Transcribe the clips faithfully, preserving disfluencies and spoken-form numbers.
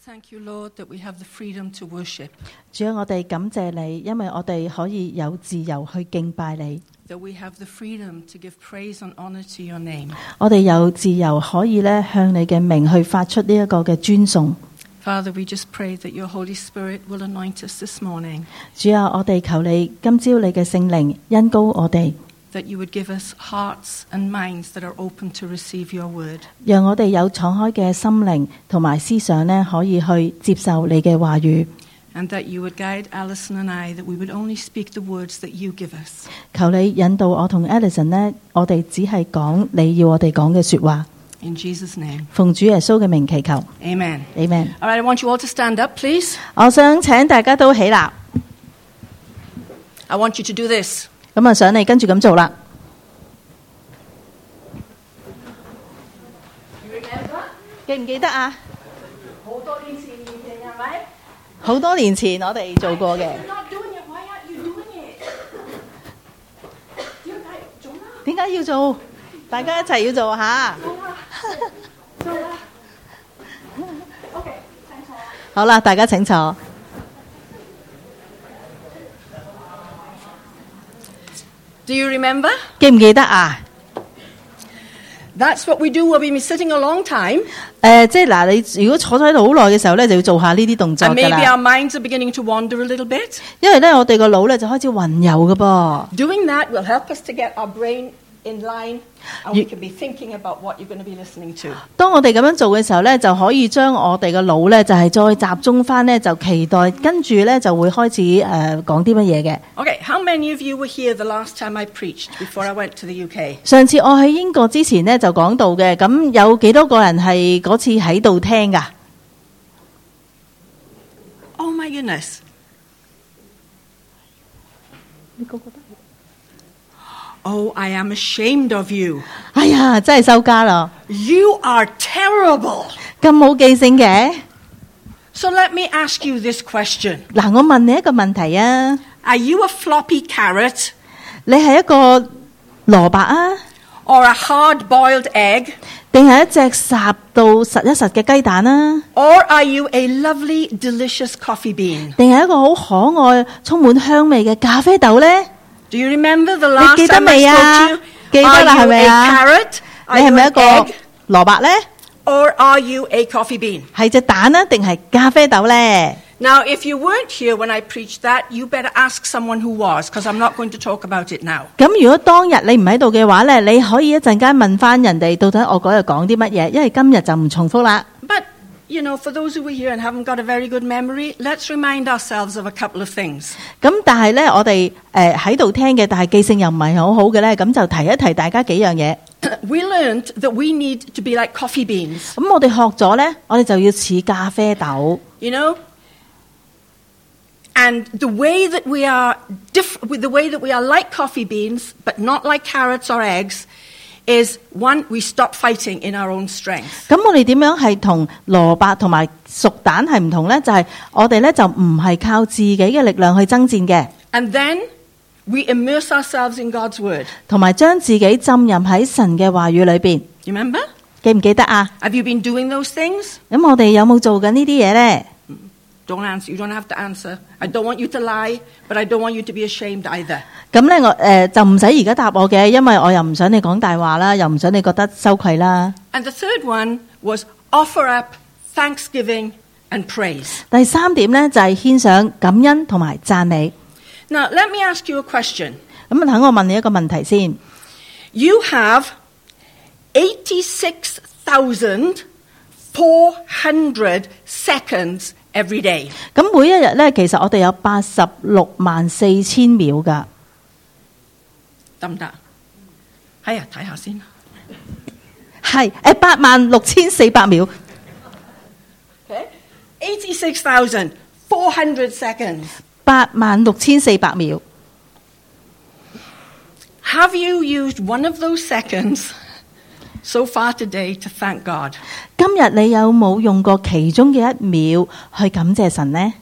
thank you, Lord, that we have the freedom to worship, 主啊，我哋感謝你，因為我哋可以有自由去敬拜你， that we have the freedom to give praise and honor to your name. 我哋有自由可以咧向你嘅名去發出呢一個嘅尊崇。 Father, we just pray that your Holy Spirit will anoint us this morning, 主啊，我哋求你今朝你嘅聖靈恩膏我哋， that you would give us hearts and minds that are open to receive your word. 讓我哋有敞開嘅心靈同埋思想呢，可以去接受你嘅話語。 And that you would guide Alison and I, that we would only speak the words that you give us. 求你引導我同 Alison 呢，我哋只係講你要我哋講嘅說話。 In Jesus' name. 奉主耶穌嘅名祈求 Amen. ，Amen。 All right, I want you all to stand up, please. 我想請大家都起立， I want you to do this. 咁啊，想你跟住咁做啦。記唔記得啊？ 好多年前面嘅係咪？ 好多年前我哋做過嘅。 You're not doing it. Why aren't you doing it? 點解做啦？ 點解要做？大家一齊要做吓。 做啦，做啦。OK，請坐。 好啦，大家請坐。 Do you remember? 記唔記得啊？ That's what we do when we've been sitting a long time, 誒、即係嗱，你如果坐咗喺度好耐嘅時候咧，就要做下呢啲動作 and 㗎 maybe 啦。 our minds are beginning to wander a little bit. 因為咧，我哋個腦咧就開始混遊㗎噃。 Doing that will help us to get our brain in line, and we can be thinking about what you're going to be listening to. 當我哋咁樣做嘅時候咧，就可以將我哋嘅腦咧就係再集中翻咧，就期待跟住咧就會開始誒、呃、講啲乜嘢嘅。 Okay, how many of you were here the last time I preached before I went to the U K? 上次我喺英國之前咧就講到嘅，咁有幾多個人係嗰次喺度聽㗎？ Oh my goodness. 你個個都 Oh, I am ashamed of you. 哎呀，真係收家啦！ You are terrible. 咁冇記性嘅。 So let me ask you this question. 嗱，我問你一個問題啊， Are you a floppy carrot 你係一個蘿蔔啊， or a hard-boiled egg? 定係一隻烚到實一實嘅雞蛋啊？ Or are you a lovely, delicious coffee bean? 定係一個好可愛、充滿香味嘅咖啡豆呢？ Do you remember the 你 last 記得 time I 未 spoke 啊 to you?？ 記得啦， Are 係 you 咪 a 啊？ carrot? 你 Are 係 you 咪一 an 個 egg? 蘿蔔呢？ Or are you a coffee bean? 係隻蛋啊，定係咖啡豆呢？ Now, if you weren't here when I preached that, you better ask someone who was, because I'm not going to talk about it now. 咁如果當日你唔喺度嘅話呢，你可以一陣間問翻人哋到底我嗰日講啲乜嘢，因為今日就唔重複啦。 But, you know, for those who were here and haven't got a very good memory, let's remind ourselves of a couple of things. 咁但係呢，我哋誒喺度聽嘅，但係記性又唔係好好嘅呢，咁就提一提大家幾樣嘢。 We learned that we need to be like coffee beans. 咁我哋學咗呢，我哋就要似咖啡豆。 You know? And the way that we are diff- the way that we are like coffee beans, but not like carrots or eggs, is one, we stop fighting in our own strength. 咁我哋點樣係同蘿蔔同埋熟蛋係唔同呢？就係、我哋呢就唔係靠自己嘅力量去爭戰嘅， And then we immerse ourselves in God's word. 同埋將自己浸入喺神嘅話語裏邊。 You remember? 記唔記得啊？ Have you been doing those things? 咁我哋有冇做緊呢啲嘢呢？ Don't answer. You don't have to answer. I don't want you to lie, but I don't want you to be ashamed either. 咁咧我誒、呃、就唔使而家答我嘅，因為我又唔想你講大話啦，又唔想你覺得羞愧啦。 And the third one was offer up thanksgiving and praise. 第三點咧就係、獻上感恩同埋讚美。 Now, let me ask you a question. 咁啊，等我問你一個問題先。 You have eighty-six thousand four hundred seconds every day. 咁每一日咧，其實我哋有八十六萬四千秒噶。 得唔得？係啊，睇下先。 係誒八萬六千四百秒。 Okay, eighty-six thousand four hundred seconds. 八萬六千四百秒。 Have you used one of those seconds so far today to thank God? 今日你有冇用過其中嘅一秒去感謝神呢？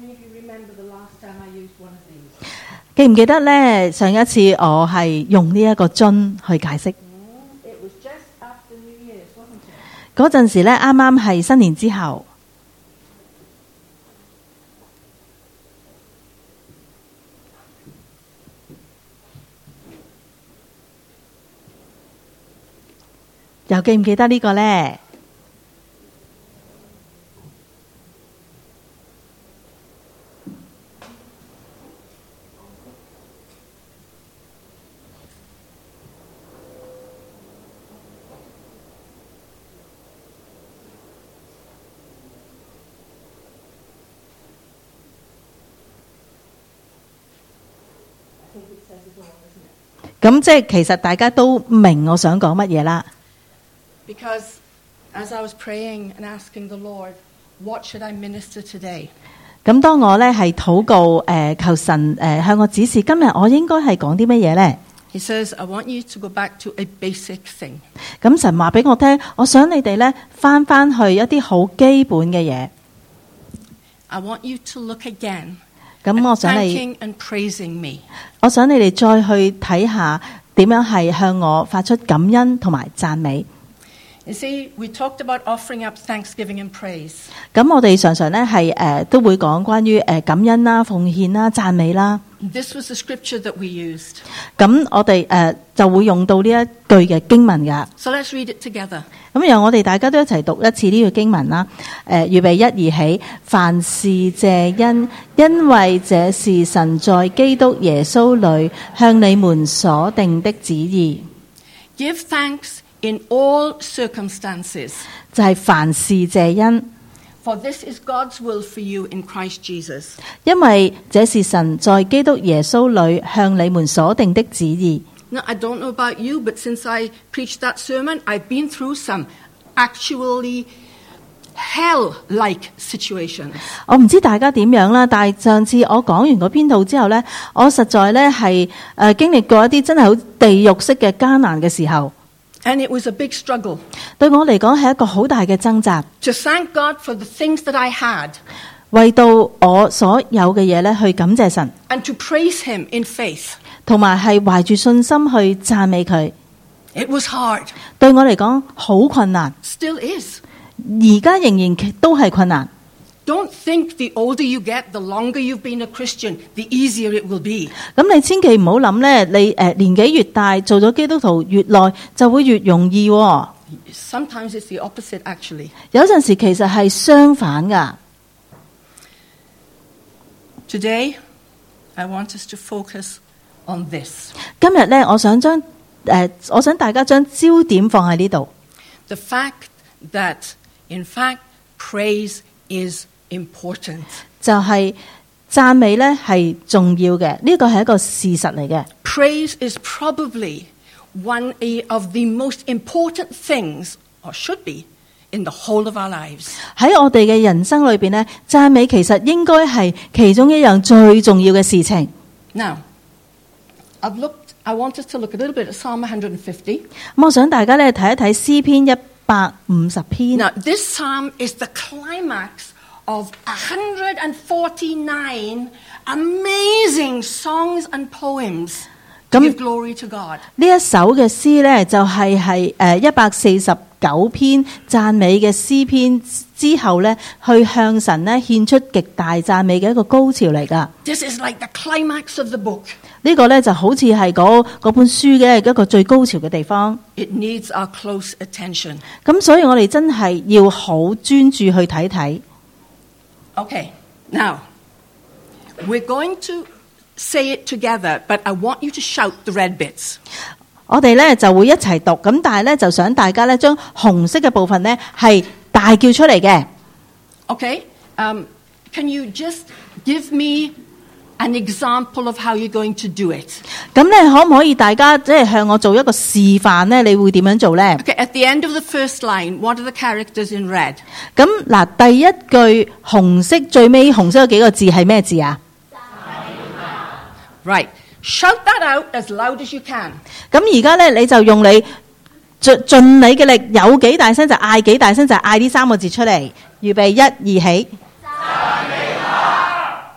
many of you remember the last time I used one of these? 記唔記得咧？上一次我係用呢一個樽去解釋。 It was just after New Year's, wasn't it? 嗰陣時咧，啱啱係新年之後。又記唔記得呢個呢？咁即係其實大家都明我想講乜嘢啦。 Because as I was praying and asking the Lord, what should I minister today? 咁當我咧係禱告誒求神誒向我指示今日我應該係講啲乜嘢咧？ He says, I want you to go back to a basic thing. 咁神話俾我聽，我想你哋咧翻翻去一啲好基本嘅嘢。 I want you to look again 咁我 at 想你 thanking and praising me. 我想你哋再去睇下點樣係向我發出感恩同埋讚美。 You see, we talked about offering up thanksgiving and praise. 咁我哋常常咧係誒都會講關於誒感恩啦、奉獻啦、讚美啦。 This was the scripture that we used. 咁我哋誒、呃、就會用到呢一句嘅經文噶。 So let's read it together. 咁讓我哋大家都一齊讀一次呢個經文啦。誒、呃，預備一二起，凡事謝恩，因為這是神在基督耶穌裏向你們所定的旨意。 Give thanks in all circumstances. 就係凡事謝恩。 For this is God's will for you in Christ Jesus. 因為這是神在基督耶穌裏向你們所定的旨意。 Now, I don't know about you, but since I preached that sermon, I've been through some actually hell-like situations. 我唔知大家點樣啦，但係上次我講完嗰篇道之後呢，我實在呢係誒經歷過一啲真係好地獄式嘅艱難嘅時候。 And it was a big struggle. 對我嚟講係一個好大嘅掙扎。 To thank God for the things that I had. 為到我所有嘅嘢咧，去感謝神。 And to praise Him in faith. 同埋係懷住信心去讚美佢。 It was hard. 對我嚟講好困難。 Still is. 而家仍然都係困難。 Don't think the older you get, the longer you've been a Christian, the easier it will be. 咁你千祈唔好諗咧，你誒年紀越大，做咗基督徒越耐，就會越容易喎。 Sometimes it's the opposite, actually. 有陣時其實係相反噶。 Today, I want us to focus on this. 今日咧，我想將誒、呃，我想大家將焦點放喺呢度。 The fact that, in fact, praise is important. 就係讚美咧係重要嘅，呢個係一個事實嚟嘅。 Praise is probably one of the most important things, or should be, in the whole of our lives. 喺我哋嘅人生裏邊咧，讚美其實應該係其中一樣最重要嘅事情。 Now, I've looked. I want us to look a little bit at Psalm one fifty. 咁我想大家咧睇一睇詩篇一百五十篇。 Now, this psalm is the climax of one hundred forty-nine amazing songs and poems to give glory to God. 呢一首嘅詩咧就係係誒一百四十九篇讚美嘅詩篇之後咧，去向神咧獻出極大讚美嘅一個高潮嚟噶。 This is like the climax of the book. 呢個咧就好似係嗰嗰本書嘅一個最高潮嘅地方。 It needs our close attention. 咁所以我哋真係要好專注去睇睇。 Okay, now we're going to say it together, but I want you to shout the red bits. 我哋咧就會一齊讀，咁但係咧就想大家咧將紅色嘅部分咧係大叫出嚟嘅。 Okay, um, can you just give me an example of how you're going to do it? 咁咧可唔可以大家即係向我做一個示範咧？你會點樣做咧 Okay, at the end of the first line, what are the characters in red? 咁嗱，第一句紅色最尾紅色嗰幾個字係咩字啊？ Right. Shout that out as loud as you can. 咁而家咧你就用你盡盡你嘅力，有幾大聲就嗌幾大聲，就嗌呢三個字出嚟。預備一二起。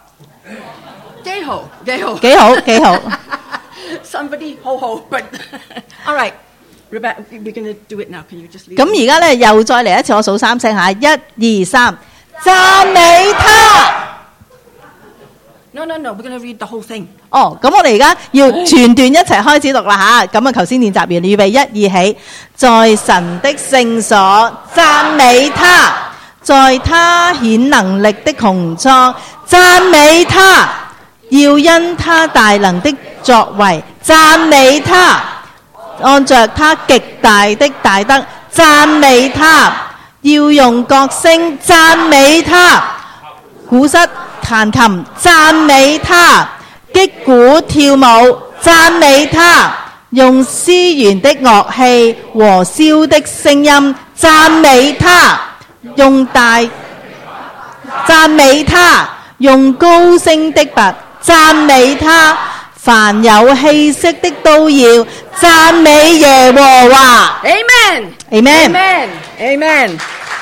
幾好，幾好， 幾好幾好。 Somebody ho ho, but all right, Rebecca, we're going to do it now. Can you just leave? 咁而家咧又再嚟一次，我數三聲嚇，一二三，讚美他。 No, no, no. We're going to read the whole thing. 哦，咁我哋而家要全段一齊開始讀啦吓，咁啊，頭先練習完，預備一二起，在神的聖所讚美他，在他顯能力的穹蒼讚美他，要因他大能的作為讚美他，按着他極大的大德讚美他，要用角聲讚美他，鼓瑟彈琴讚美他，擊鼓跳舞讚美他，用絲弦的樂器和簫的聲音讚美他，用大讚美他，用高聲的鈸讚美他，凡有氣息的都要讚美耶和華。 Amen. Amen. Amen. Amen.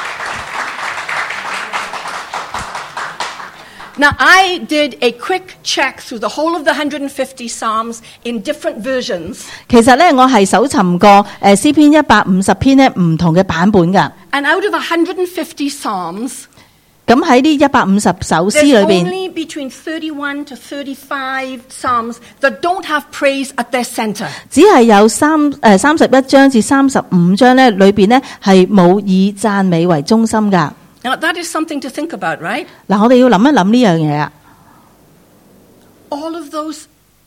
Now, I did a quick check through the whole of the one hundred fifty Psalms in different versions. 其實咧，我係搜尋過誒詩篇一百五十篇咧唔同嘅版本㗎。 And out of one hundred fifty Psalms, 咁喺呢一百五十首詩 there's 裏邊， only between thirty-one to thirty-five Psalms that don't have praise at their center. 只係有三誒三十一章至三十五章咧，裏邊咧係冇以讚美為中心㗎。 Now, that is something to think about, right? 嗱，我哋要諗一諗呢樣嘢啊。 All of those,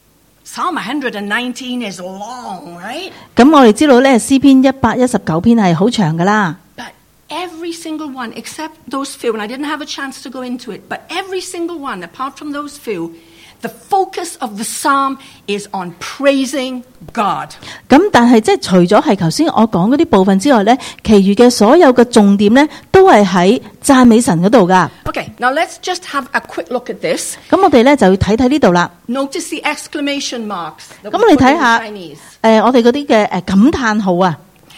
Psalm one hundred nineteen is long, right? 咁我哋知道咧，詩篇一百一十九篇係好長㗎啦。 But every single one, except those few, and I didn't have a chance to go into it, but every single one, apart from those few, the focus of the psalm is on praising God. 咁但係即係除咗係頭先我講嗰啲部分之外咧，其餘嘅所有嘅重點咧，都係喺讚美神嗰度㗎。 Okay, now let's just have a quick look at this. 咁我哋咧就要睇睇呢度啦。 Notice the exclamation marks that 咁 we 我哋 put 睇 in 下 Chinese. 誒，我哋嗰啲嘅誒感嘆號啊，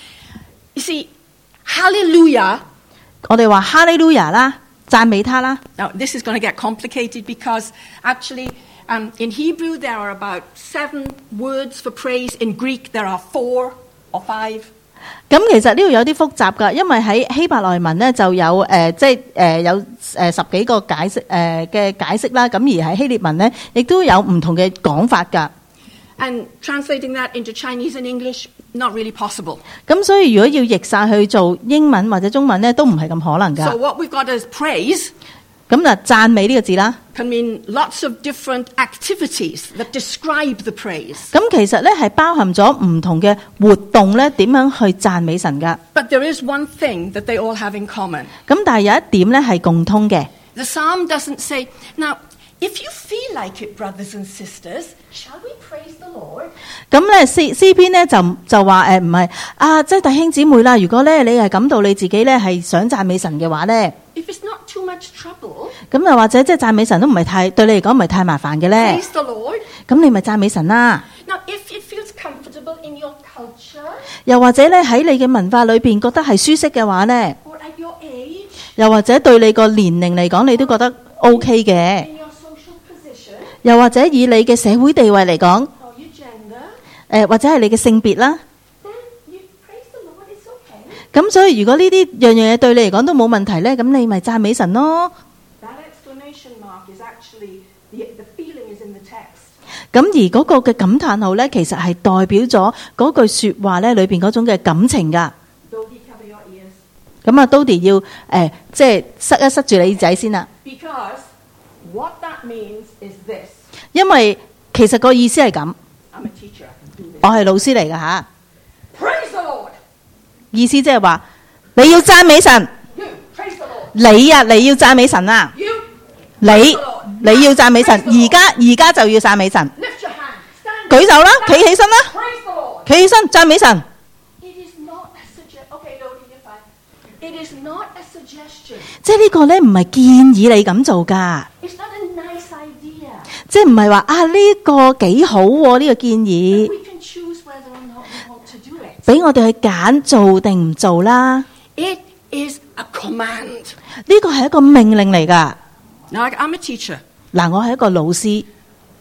You see, hallelujah. 我哋話哈利路亞啦，讚美他啦。 Now, this is going to get complicated because actually, um, in Hebrew, there are about seven words for praise. In Greek, there are four or five. 咁其實呢度有啲複雜㗎，因為喺希伯來文咧就有誒、呃，即係誒、呃、有誒十幾個解釋誒嘅解釋啦。咁而喺希臘文咧，亦都有唔同嘅講法㗎。 And translating that into Chinese and English, not really possible. 咁所以如果要譯晒去做英文或者中文咧，都唔係咁可能 So 㗎。 what we've got is praise 咁嗱，讚美呢個字啦。 can mean lots of different activities that describe the praise. 咁其實咧係包含咗唔同嘅活動咧，點樣去讚美神㗎。 But there is one thing that they all have in common. 咁但係有一點咧係共通嘅。 The psalm doesn't say, now, if you feel like it, brothers and sisters, shall we praise the Lord? 咁咧詩詩篇咧就就話誒唔係啊，即係弟兄姊妹啦。如果咧你係感到你自己咧係想讚美神嘅話咧， If it's not too much trouble, 咁又或者即係讚美神都唔係太對你嚟講唔係太麻煩嘅咧， praise the Lord. 咁你咪讚美神啦。 Now, if it feels comfortable in your culture 又或者咧喺你嘅文化裏邊覺得係舒適嘅話咧， or at your age, 又或者對你個年齡嚟講你都覺得 OK 嘅， in your social position 又或者以你嘅社會地位嚟講， or your gender, 誒或者係你嘅性別啦。 then you praise the Lord, it's okay. 咁所以如果呢啲樣樣嘢對你嚟講都冇問題咧，咁你咪讚美神咯。 That exclamation mark is actually, the, the feeling is in the text. 咁而嗰個嘅感嘆號咧，其實係代表咗嗰句説話咧裏邊嗰種嘅感情㗎。 Dodi, cover your ears. 咁啊，Dodi 要誒、呃、即係塞一塞住你耳仔先啦， Because what that means is this. 因為其實個意思係咁， I'm a teacher, I can do this. 我係老師嚟㗎吓， Praise the Lord. 意思即係話你要讚美神， You, praise the Lord. 你啊你要讚美神啊， You, 你你要讚美神，而家而家就要讚美神， lift your hand. Stand 舉手啦， up. 企起身啦， Praise the Lord. 企起身讚美神。 It is not a suggestion. Okay, Dodi, you're fine. It is not a suggestion. 即係呢個咧唔係建議你咁做㗎， It's not a nice idea. 即係唔係話啊呢、個幾好喎呢、個建議， We can choose whether or not we want to do it. 俾我哋去揀做定唔做啦。 It is a command. 呢個係一個命令嚟㗎。 Now, I'm a teacher. 嗱，我係一個老師，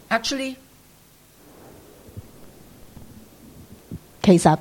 Actually, 其實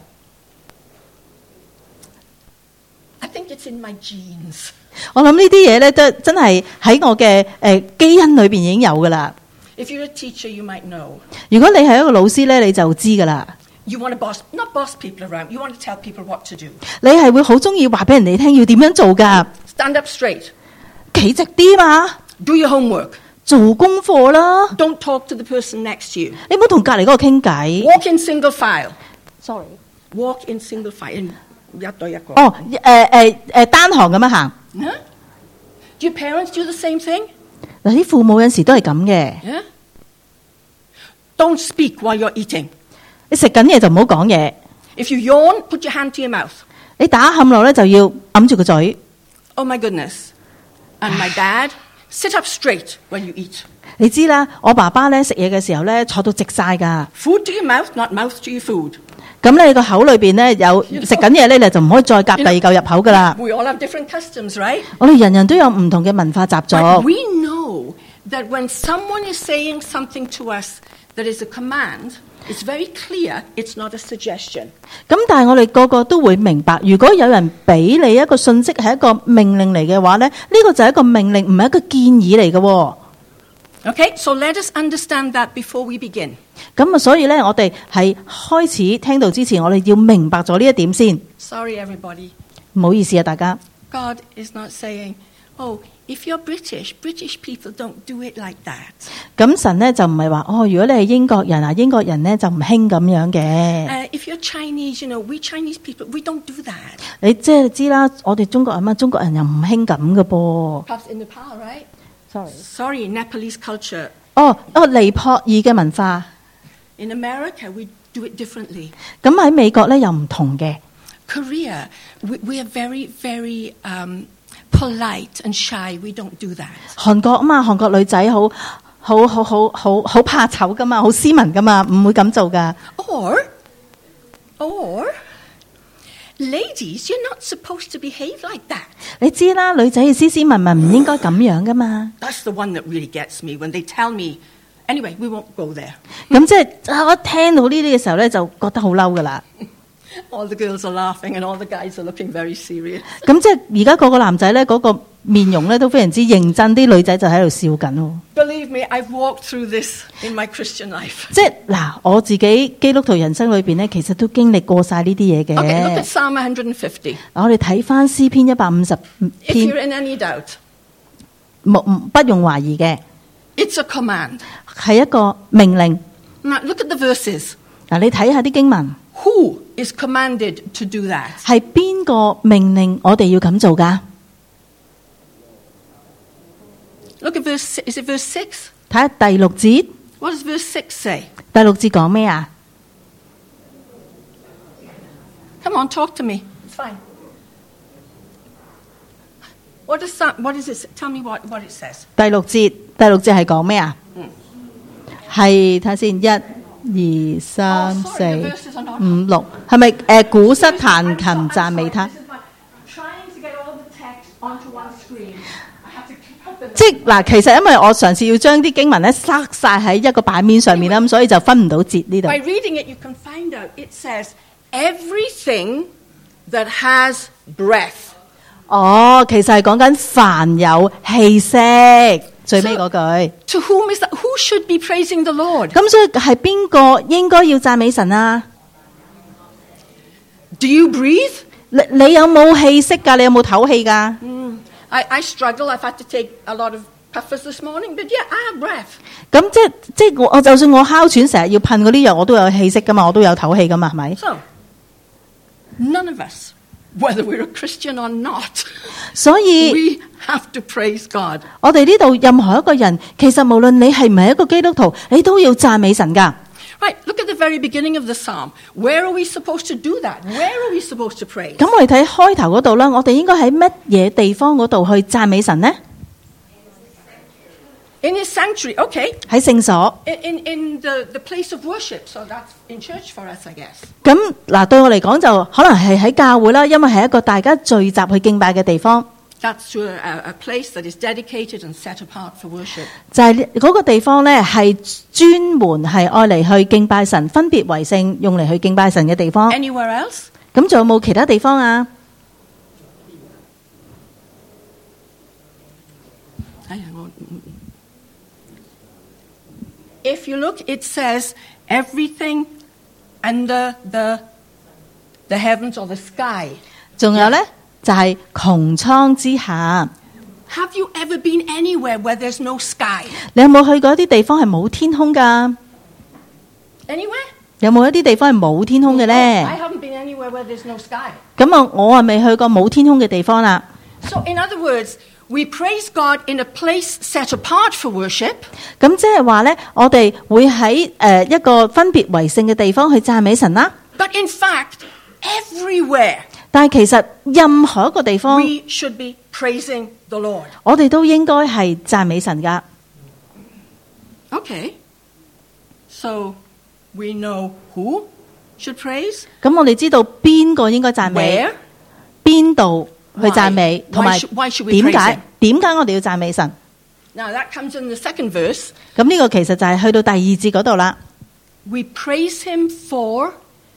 I think it's in my genes. 我諗呢啲嘢咧，都真係喺我嘅誒基因裏邊已經有噶啦。 If you're a teacher, you might know. 如果你係一個老師咧，你就知噶啦。 You want to boss, not boss people around. You want to tell people what to do. 你係會好中意話俾人哋聽要點樣做噶。 Stand up straight. 企直啲嘛。 Do your homework. 做功課啦。 Don't talk to the person next to you. 你唔好同隔離嗰個傾偈。 Walk in single file. Sorry. Walk in single file. 一對一個。 哦，誒誒誒單行咁樣行。 Huh? Do your parents do the same thing? 嗱，啲父母有時都係咁嘅。 Yeah? Don't speak while you're eating. 你食緊嘢就唔好講嘢。 If you yawn, put your hand to your mouth. 你打喊路咧就要揞住個嘴。 Oh my goodness. And my dad, sit up straight when you eat. 你知啦，我爸爸咧食嘢嘅時候咧坐到直晒㗎。 Food to your mouth, not mouth to your food. 咁你個口裏邊咧有食緊嘢咧，你就唔可以再夾第二嚿入口㗎啦。 We all have different customs, right? 我哋人人都有唔同嘅文化習俗。 But we know that when someone is saying something to us that is a command, it's very clear it's not a suggestion. 咁但係我哋個個都會明白，如果有人俾你一個信息係一個命令嚟嘅話咧，呢、呢個就係一個命令，唔係一個建議嚟嘅。 Okay, so let us understand that before we begin. 咁啊，所以咧，我哋係開始聽到之前，我哋要明白咗呢一點先。 Sorry, everybody. 唔好意思啊，大家。 God is not saying, oh, if you're British, British people don't do it like that. 咁神咧就唔係話，哦，如果你係英國人啊，英國人咧就唔興咁樣嘅。 Uh, if you're Chinese, you know, we Chinese people, we don't do that. 你即係知啦，我哋中國人啊，中國人又唔興咁嘅噃。 Perhaps in Nepal, right? Sorry. Sorry, Nepalese culture. 哦哦，尼泊爾嘅文化。 In America, we do it differently. 咁喺美國咧又唔同嘅。 Korea, we, we are very, very um, polite and shy. We don't do that. 韓國啊嘛，韓國女仔好好好好好好怕醜噶嘛，好斯文噶嘛，唔會咁做噶。 Or, or, ladies, you're not supposed to behave like that. 你知啦，女仔斯斯文文唔應該咁樣噶嘛。 That's the one that really gets me when they tell me. Anyway, we won't go there. 咁即係我聽到呢啲嘅時候咧，就覺得好嬲噶啦。 All the girls are laughing and all the guys are looking very serious. 咁即係而家個個男仔咧，嗰個面容咧都非常之認真，啲女仔就喺度笑緊。 Believe me, I've walked through this in my Christian life. 即係嗱，我自己基督徒人生裏邊咧，其實都經歷過晒呢啲嘢嘅。 Okay, look at Psalm one fifty. 我哋睇翻詩篇一百五十 If 篇， you're in any doubt, 冇不用懷疑嘅， it's a command. 係一個命令。 Now, look at the verses. 嗱，你睇下啲經文， Who is commanded to do that? 係邊個命令我哋要咁做噶？ Look at verse, is it verse six? 睇下第六節， What does verse six say? 第六節講咩啊？ Come on, talk to me. It's fine. What does that, what is it? Tell me what, what it says. 第六節，第六節係講咩啊？ 嗯係睇下先，一、二、三、 Oh, 四 sorry, the verses are not- 五、六，係咪誒鼓瑟彈琴讚美他？ This is my- trying to get all the text onto one screen. I have to keep up the 即係嗱，其實因為我嘗試要將啲經文咧塞晒喺一個版面上面啦，咁所以就分唔到節呢度。 By reading it, you can find out. It says, everything that has breath. 哦，其實係講緊凡有氣息，最尾嗰句。 To whom is that? Who should be praising the Lord? 咁所以係邊個應該要讚美神啊？ Do you breathe? 你你有冇氣息㗎？你有冇唞氣㗎？ Mm. I, I struggle. I've had to take a lot of puffers this morning, but yeah, I have breath. 咁即係即係我我就算我哮喘成日要噴嗰啲藥，我都有氣息㗎嘛，我都有唞氣㗎嘛，係咪？ So, none of us, whether we're a Christian or not, 所以 we have to praise God. 我哋呢度任何一個人，其實無論你係唔係一個基督徒，你都要讚美神㗎。 Right, look at the very beginning of the psalm. Where are we supposed to do that? Where are we supposed to praise? 咁我哋睇開頭嗰度啦，我哋應該喺乜嘢地方嗰度去讚美神呢？ In his sanctuary, okay. 喺聖所。 In, in, in the, the place of worship, so that's in church for us, I guess. 咁嗱，對我嚟講就可能係喺教會啦，因為係一個大家聚集去敬拜嘅地方。 that's to a, a place that is dedicated and set apart for worship. 就係嗰個地方咧，係專門係愛嚟去敬拜神，分別為聖，用嚟去敬拜神嘅地方。 Anywhere else? 咁仲有冇其他地方啊？ If you look, it says everything under the the heavens or the sky. 仲有咧，就係穹蒼之下。 Have you ever been anywhere where there's no sky? 你有冇去過一啲地方係冇天空㗎？ Anywhere? 有冇一啲地方係冇天空嘅 I 咧？ haven't been anywhere where there's no sky. 咁啊，我啊未去過冇天空嘅地方啦。 So in other words, we praise God in a place set apart for worship. 咁即係話咧，我哋會喺誒一個分別為聖嘅地方去讚美神啦。 But in fact, everywhere 但係其實任何一個地方， we should be praising the Lord. 我哋都應該係讚美神㗎。 Okay. So we know who should praise, 咁我哋知道邊個應該讚美， where, 邊度去讚美， Why? 同埋 Why should- why should we 點 praise 解 him? 點解我哋要讚美神？ Now that comes in the second verse. 咁呢個其實就係去到第二節嗰度啦。 We praise him for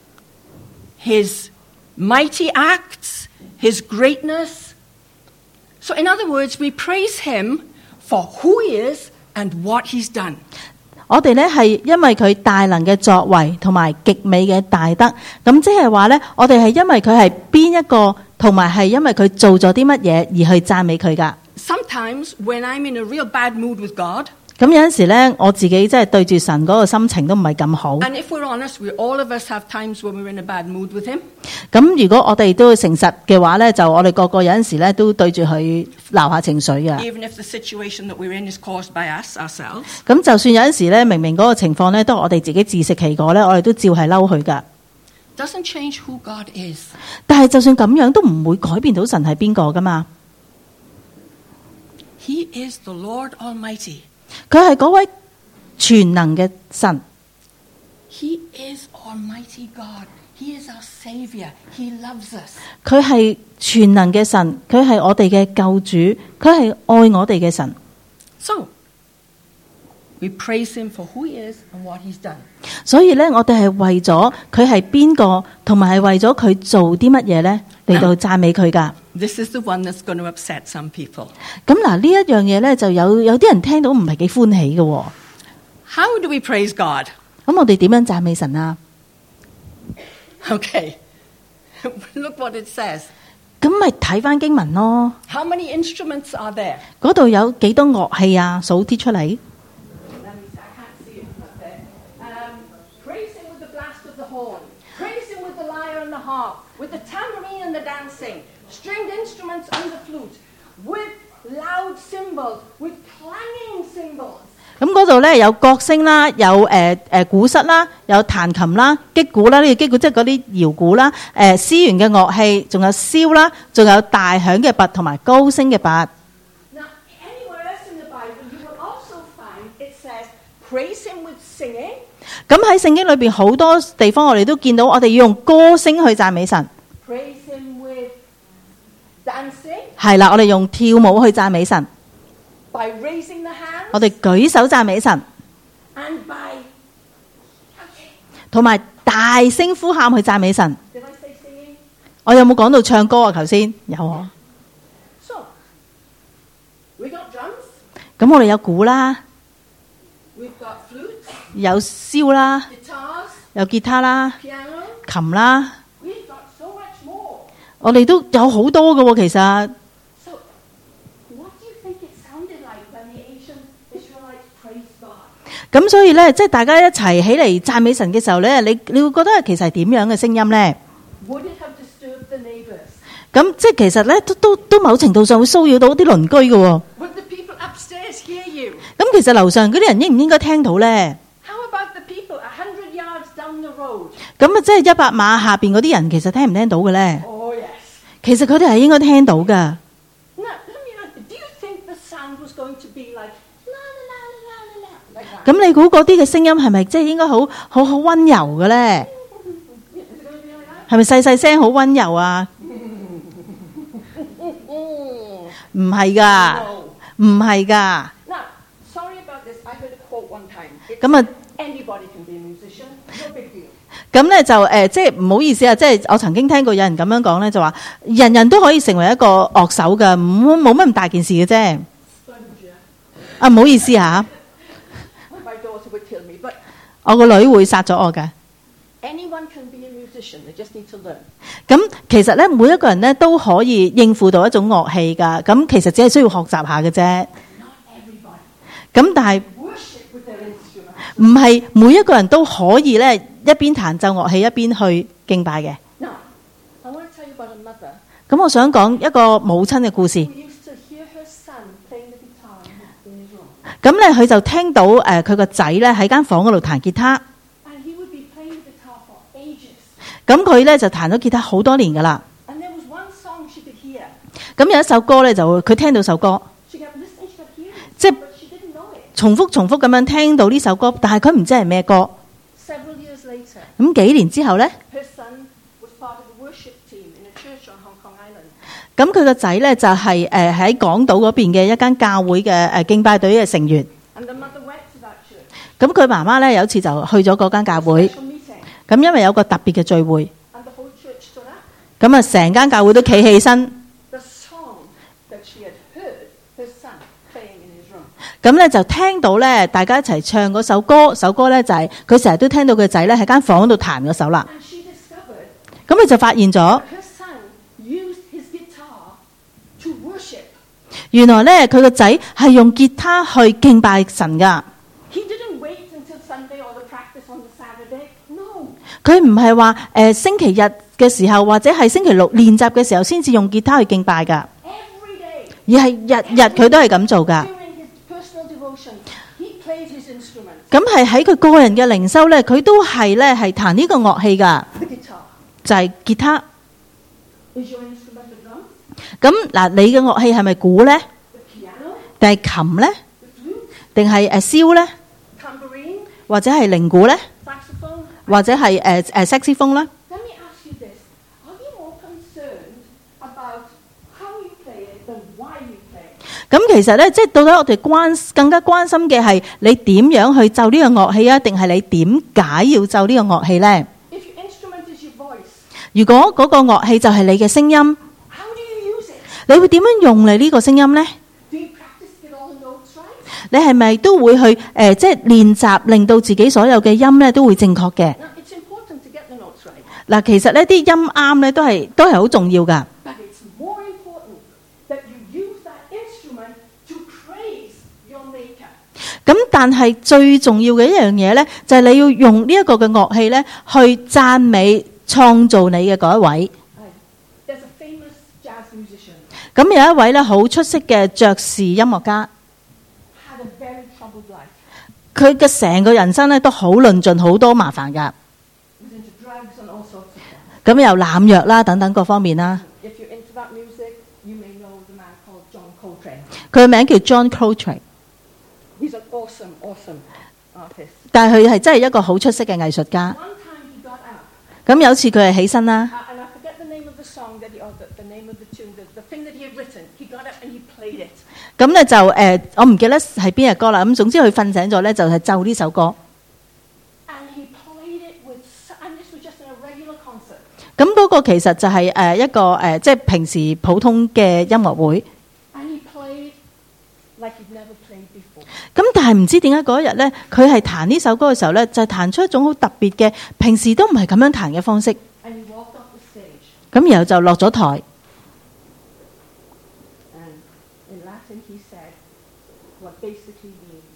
his mighty acts, his greatness. So in other words, we praise him for who he is and what he's done. 我哋咧係因為佢大能嘅作為同埋極美嘅大德，咁即係話咧，我哋係因為佢係邊一個，同埋係因為佢做咗啲乜嘢而去讚美佢噶。 Sometimes when I'm in a real bad mood with God, 咁有陣時咧，我自己即係對住神嗰個心情都唔係咁好。 and if we're honest, we all of us have times when we're in a bad mood with him. 咁如果我哋都誠實嘅話咧，就我哋個個有陣時咧都對住佢鬧下情緒嘅。 Even if the situation that we're in is caused by us ourselves. 咁就算有陣時咧，明明嗰個情況咧都係我哋自己自食其果咧，我哋都照係嬲佢噶。 Doesn't change who God is. 但係就算咁樣都唔會改變到神係邊個噶嘛。 He is the Lord Almighty. 佢係嗰位全能嘅神， He is Almighty God. He is our Savior. He loves us. 佢係全能嘅神，佢係我哋嘅救主，佢係愛我哋嘅神。 So, we praise him for who he is and what he's done. 所以咧，我哋係為咗佢係邊個，同埋係為咗佢做啲乜嘢咧嚟到讚美佢噶。 This is the one that's going to upset some people. 咁嗱，呢一樣嘢咧就有有啲人聽到唔係幾歡喜嘅喎。 How do we praise God? 咁我哋點樣讚美神啊？ Okay. Look what it says. 咁咪睇翻經文咯。 How many instruments are there? 嗰度有幾多樂器啊？數啲出嚟。 Let me see. I can't see it up there. Um, praise him with the blast of the horn. Praise him with the lyre and the harp, with the tambourine and the dancing, stringed instruments and the flute, with loud cymbals, with clanging cymbals. 咁嗰度咧有角聲啦，有誒誒鼓瑟啦，有彈琴啦、擊鼓啦，呢個擊鼓即係嗰啲搖鼓啦，誒絲弦嘅樂器，仲有簫啦，仲有大響嘅鈸同埋高聲嘅鈸。 Now, anywhere else in the Bible, you will also find it says, praise him with singing. 咁喺聖經裏邊好多地方，我哋都見到我哋要用歌聲去讚美神。 Praise him with dancing, 係啦，我哋用跳舞去讚美神， by raising the hands, 我哋舉手讚美神， and by... Okay. 同埋大聲呼喊去讚美神。 Did I say singing? 我有冇講到唱歌啊？頭先有啊。 So, we got drums, 咁我哋有鼓啦， we've got flutes, 有簫啦， guitars, 有吉他啦， piano. 琴啦， We've got so much more. 我哋都有好多嘅喎。其實 So, what do you think it sounded like when the ancient Israelites praised God? 咁所以咧，即係大家一齊起嚟讚美神嘅時候咧，你你會覺得其實係點樣嘅聲音咧？ Would it have disturbed the neighbors? 咁即係其實咧，都都都某程度上會騷擾到啲鄰居嘅喎。 Would the people upstairs hear you? 咁其實樓上嗰啲人應唔應該聽到咧？ How about the people a hundred yards down the road? 咁啊，即係一百碼下邊嗰啲人，其實聽唔聽到嘅咧？ Oh, yes. 其實佢哋係應該聽到㗎。 Now, let me ask you, do you think the sound was going to be like, la, la, la, la, la, la, like that? 咁你估嗰啲嘅聲音係咪即係應該好好好溫柔嘅咧？ Is it going to be like that? 係咪細細聲好溫柔啊？ 唔係㗎，唔係㗎。 Now, sorry about this. I heard a quote one time. It's 咁啊， anybody can be a musician. No big deal. 咁咧就誒、呃，即係唔好意思啊，即係我曾經聽過有人咁樣講咧，就話人人都可以成為一個樂手㗎，唔冇乜咁大件事嘅啫。 對唔住啊， 啊，唔好意思嚇， my daughter would kill me, but 我個女會殺咗我㗎。 anyone can be a musician. They just need to learn. 咁其實咧，每一個人咧都可以應付到一種樂器㗎。咁其實只係需要學習下嘅啫。 Not everybody. 咁但係 Worship with their instruments. 唔係每一個人都可以咧一邊彈奏樂器一邊去敬拜嘅。 Now, I want to tell you about a mother 咁我想講一個母親嘅故事。 who used to hear her son playing the guitar in his room. 咁咧佢就聽到誒佢個仔咧喺間房嗰度彈吉他。 And he would be playing the guitar for ages. 咁佢咧就彈咗吉他好多年㗎啦。 And there was one song she could hear. 咁有一首歌咧就佢聽到首歌， She kept listening, she kept hearing it, 即係 but she didn't know it. 重複重複咁樣聽到呢首歌，但係佢唔知係咩歌。 Several years later, 咁幾年之後咧， her son was part of a worship team in a church on Hong Kong Island. 咁佢個仔咧就係誒喺港島嗰邊嘅一間教會嘅誒敬拜隊嘅成員。 And the mother went to that church. 咁佢媽媽咧有一次就去咗嗰間教會， Special meeting. 咁因為有個特別嘅聚會， And the whole church stood up. 咁啊成間教會都企起身， The song that she had heard her son playing in his room. 咁咧就聽到咧大家一齊唱嗰首歌，首歌咧就係佢成日都聽到佢仔咧喺間房度彈嗰首啦。 And she discovered 咁佢就發現咗， her son used his guitar to worship. 原來咧佢個仔係用吉他去敬拜神噶。 He didn't wait until Sunday or the practice on the Saturday. No. 佢唔係話誒星期日嘅時候或者係星期六練習嘅時候先至用吉他去敬拜噶， Every day, 而係日日佢都係咁做噶。 during his personal devotion, he played his instrument, 咁係喺佢個人嘅靈修咧，佢都係咧係彈呢個樂器噶， the guitar. 就係吉他。 Is your instrument the drum, 咁嗱，你嘅樂器係咪鼓咧， the piano, 定係琴咧， the flute, 定係誒簫咧， tambourine, 或者係鈴鼓咧， saxophone? 或者係誒誒 saxophone 咧？ Let me ask you this. Are you more concerned about how you play it than why you play it? 咁其實咧，即係到底我哋關更加關心嘅係你點樣去奏呢個樂器啊，定係你點解要奏呢個樂器咧？ If your instrument is your voice, 如果嗰個樂器就係你嘅聲音， how do you use it? 你會點樣用你呢個聲音咧？ Do you practice to get all the notes right? 你係咪都會去誒、呃，即係練習，令到自己所有嘅音咧都會正確嘅？ Now, it's important to get the notes right, 嗱，其實呢啲音啱咧都係都係好重要噶。 but it's more important that you use that instrument to praise your maker. 咁但係最重要嘅一樣嘢咧，就係、你要用呢一個嘅樂器咧，去讚美創造你嘅嗰一位。 There's a famous jazz musician 咁有一位咧好出色嘅爵士音樂家， had a very troubled life. 佢嘅成個人生咧都好論盡，好多麻煩噶。 He was into drugs and all sorts of things. 咁又濫藥啦，等等各方面啦。 If you're into that music, you may know the man called John Coltrane. 佢嘅名叫 John Coltrane， He's an awesome, awesome artist. 但係佢係真係一個好出色嘅藝術家。 One time he got out, 咁有次佢係起身啦， uh, and I forget the name of the song that he, or the, the name of the tune, the, the thing that he had written. He got up and he played it. 咁咧就誒、呃，我唔記得係邊隻歌啦。咁總之佢瞓醒咗咧，就係奏呢首歌。 And he played it with, s- and this was just in a regular concert. 咁嗰個其實就係誒一個誒，即係平時普通嘅音樂會。 And he played like he'd never played before. 咁但係唔知點解嗰一日咧，佢係彈呢首歌嘅時候咧，就係彈出一種好特別嘅，平時都唔係咁樣彈嘅方式。 And he walked off the stage. 咁然後就落咗台。 And in Latin he said what basically means,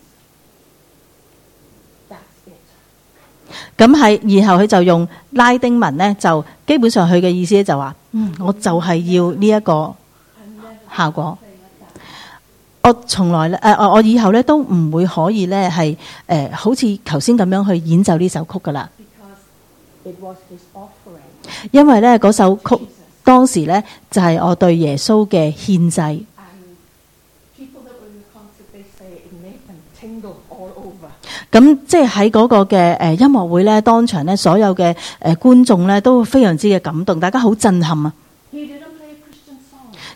that's it. 咁係，然後佢就用拉丁文咧，就基本上佢嘅意思咧就話：嗯，我就係要呢一個 I never 效果。 play like that. 我從來咧，誒、我我以後咧都唔會可以咧係誒，好似頭先咁樣去演奏呢首曲噶啦。 Because it was his offering. 因為咧嗰首曲當時咧就係、我對耶穌嘅獻祭。 And people that were in the concert, they say it made them tingle all over. 咁即係喺嗰個嘅誒音樂會咧，當場咧所有嘅誒觀眾咧都非常之嘅感動，大家好震撼啊！ He didn't play a Christian song.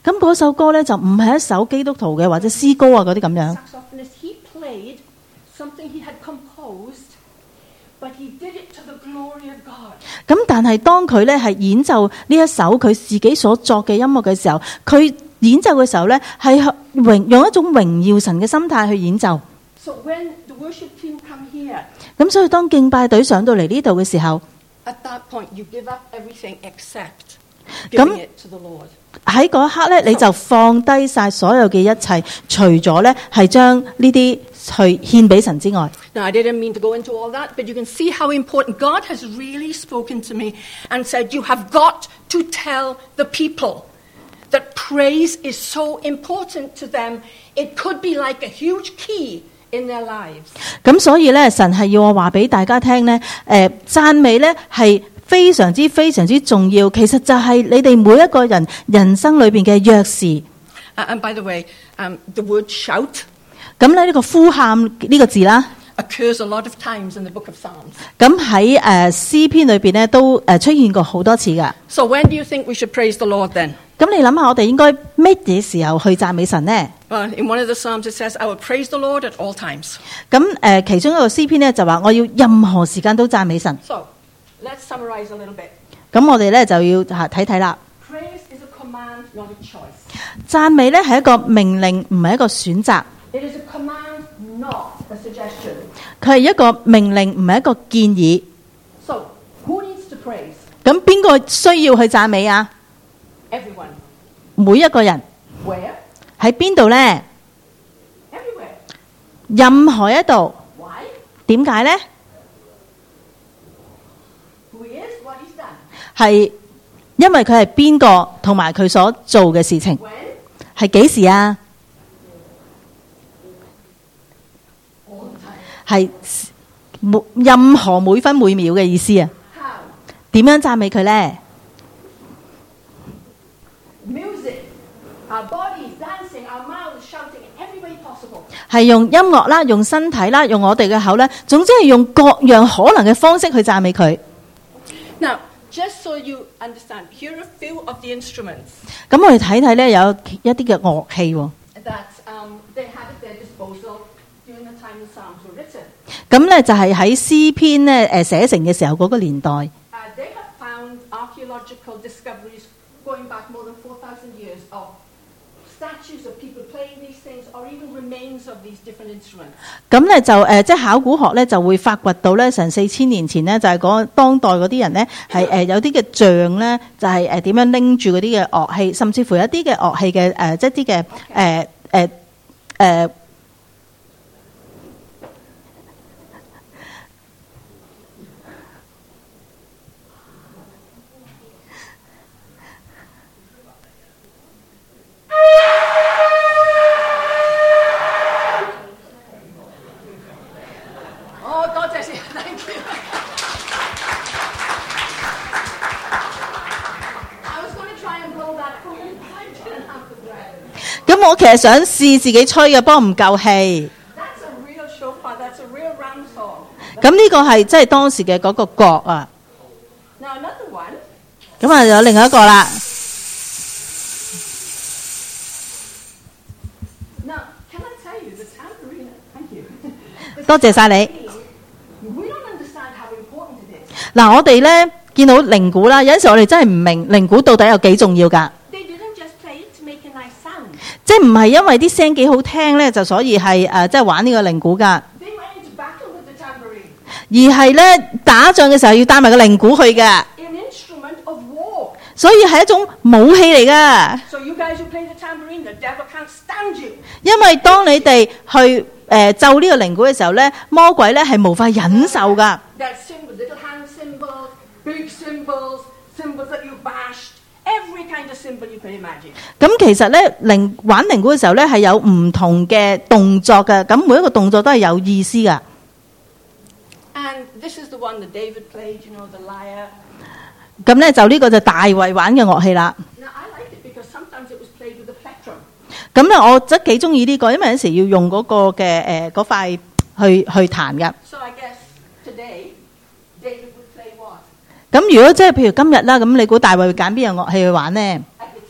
咁嗰首歌咧就唔係一首基督徒嘅或者詩歌啊嗰啲咁樣。 Saxophonist, he played something he had composed, but he did it to the glory of God. 咁但係當佢咧係演奏呢一首佢自己所作嘅音樂嘅時候，佢演奏嘅時候咧係榮用一種榮耀神嘅心態去演奏。 So when the worship team come here, 咁所以當敬拜隊上到嚟呢度嘅時候， at that point you give up everything except 咁 giving it to the Lord. 喺嗰一刻咧，你就放低晒所有嘅一切，除咗咧係將呢啲去獻俾神之外。 Now, I didn't mean to go into all that, but you can see how important God has really spoken to me and said, you have got to tell the people that praise is so important to them. It could be like a huge key in their lives. 咁所以咧，神係要我話俾大家聽咧，誒讚美咧係非常之非常之重要。其實就係你哋每一個人人生裏邊嘅鑰匙。 Uh, and by the way, um, the word shout 咁咧呢個呼喊呢個字啦， occurs a lot of times in the book of Psalms. 咁喺誒詩篇裏邊咧都誒出現過好多次噶。 So when do you think we should praise the Lord then? 咁你諗下，我哋應該乜嘢時候去讚美神呢？ Well, in one of the Psalms it says, I will praise the Lord at all times. 咁誒其中一個詩篇咧就話我要任何時間都讚美神。 So let's summarize a little bit. 咁我哋咧就要嚇睇睇啦。 Praise is a command, not a choice. 讚美咧係一個命令，唔係一個選擇。 It is a command, not a suggestion. 佢係一個命令，唔係一個建議。 So, who needs to praise? 咁邊個需要去讚美啊？ Everyone. 每一個人 Where? 喺邊度呢？ Everywhere. 任何一度。 Why? 點解呢？ Who he is, what he's done. 係因為佢係邊個，同埋佢所做嘅事情 When? 係幾時啊？ All the time. 係每任何每分每秒嘅意思啊！ How? 點樣讚美佢呢？ Music. Our bodies dancing, our mouths shouting in every way possible. 係用音樂啦，用身體啦，用我哋嘅口咧，總之係用各樣可能嘅方式去讚美佢。 Now, just so you understand, here are a few of the instruments 咁我哋睇睇咧，有一啲嘅樂器喎。 that um, they had at their disposal during the time the Psalms were written. 咁咧就係喺詩篇咧誒寫成嘅時候嗰個年代。 Uh, they have found archaeological discoveries going back more than four thousand years of statues of people playing these things or even remains of these different instruments. 咁咧就誒即係考古學咧就會發掘到咧成四千年前咧就係講當代嗰啲人咧係誒有啲嘅像咧就係誒點樣拎住嗰啲嘅樂器，甚至乎有一啲嘅樂器嘅誒即係啲嘅誒誒誒。 Oh, God bless you. Thank you. I was going to try and blow that horn. I didn't have the breath. 咁我其實想試自己吹嘅，不過唔夠氣。 That's a real shofar. That's a real ramshaw. 咁呢個係即係當時嘅嗰個角啊。 Now another one. 咁啊有另一個啦。 Now, can I tell you the tambourine? Thank you. 多謝晒你。 We don't understand how important it is. 嗱，我哋咧見到鈴鼓啦，有陣時我哋真係唔明鈴鼓到底有幾重要㗎。 They didn't just play it to make a nice sound. 即係唔係因為啲聲幾好聽咧，就所以係誒即係玩呢個鈴鼓㗎， They went into battle with the tambourine. 而係咧打仗嘅時候要帶埋個鈴鼓去㗎， An instrument of war. 所以係一種武器嚟㗎。 So you guys who play the tambourine, the devil can't stand you. 因為當你哋去誒奏呢個鈴鼓嘅時候咧，魔鬼咧係無法忍受㗎。 There's symbols, little hand symbols, big symbols, symbols that you bashed, every kind of symbol you can imagine. 咁其實咧鈴玩鈴鼓嘅時候咧係有唔同嘅動作嘅，咁每一個動作都係有意思㗎。 And this is the one that David played, you know, the lyre. 咁咧就呢個就大衛玩嘅樂器啦。 Now I like it because sometimes it was played with a plectrum. 咁咧我真幾中意呢個，因為有時要用嗰個嘅誒嗰塊去去彈㗎。 So I guess today, David would play what? 咁如果即係譬如今日啦，咁你估大衛會揀邊樣樂器去玩呢？ A guitar.